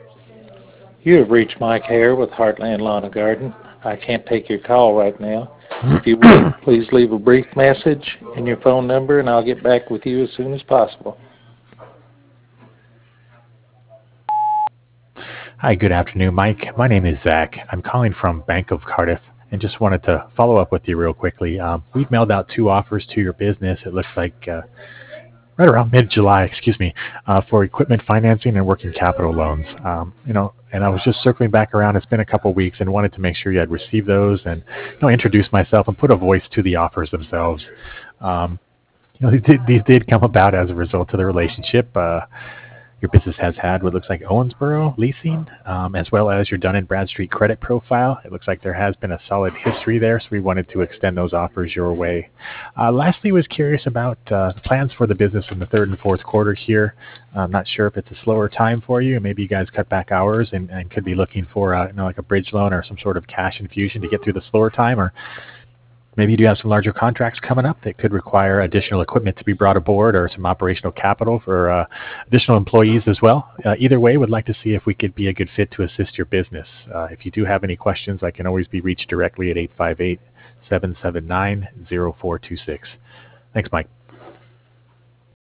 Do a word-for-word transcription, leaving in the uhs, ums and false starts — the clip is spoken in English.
You have reached Mike Hare with Heartland Lawn and Garden. I can't take your call right now. If you would, please leave a brief message and your phone number, and I'll get back with you as soon as possible. Hi, good afternoon, Mike. My name is Zach. I'm calling from Bank of Cardiff and just wanted to follow up with you real quickly. Um, we've mailed out two offers to your business. It looks like uh, right around mid-July, excuse me, uh, for equipment financing and working capital loans. Um, you know, and I was just circling back around. It's been a couple weeks and wanted to make sure you had received those and you know introduce myself and put a voice to the offers themselves. Um, you know, these did, these did come about as a result of the relationship. Uh, your business has had what looks like Owensboro leasing, um, as well as your Dun and Bradstreet credit profile. It looks like there has been a solid history there, so we wanted to extend those offers your way. Uh, lastly, was curious about uh, plans for the business in the third and fourth quarter here. I'm not sure if it's a slower time for you. Maybe you guys cut back hours and, and could be looking for uh, you know, like a bridge loan or some sort of cash infusion to get through the slower time, or maybe you do have some larger contracts coming up that could require additional equipment to be brought aboard or some operational capital for uh, additional employees as well. Uh, either way, would like to see if we could be a good fit to assist your business. Uh, if you do have any questions, I can always be reached directly at eight five eight, seven seven nine, zero four two six. Thanks, Mike.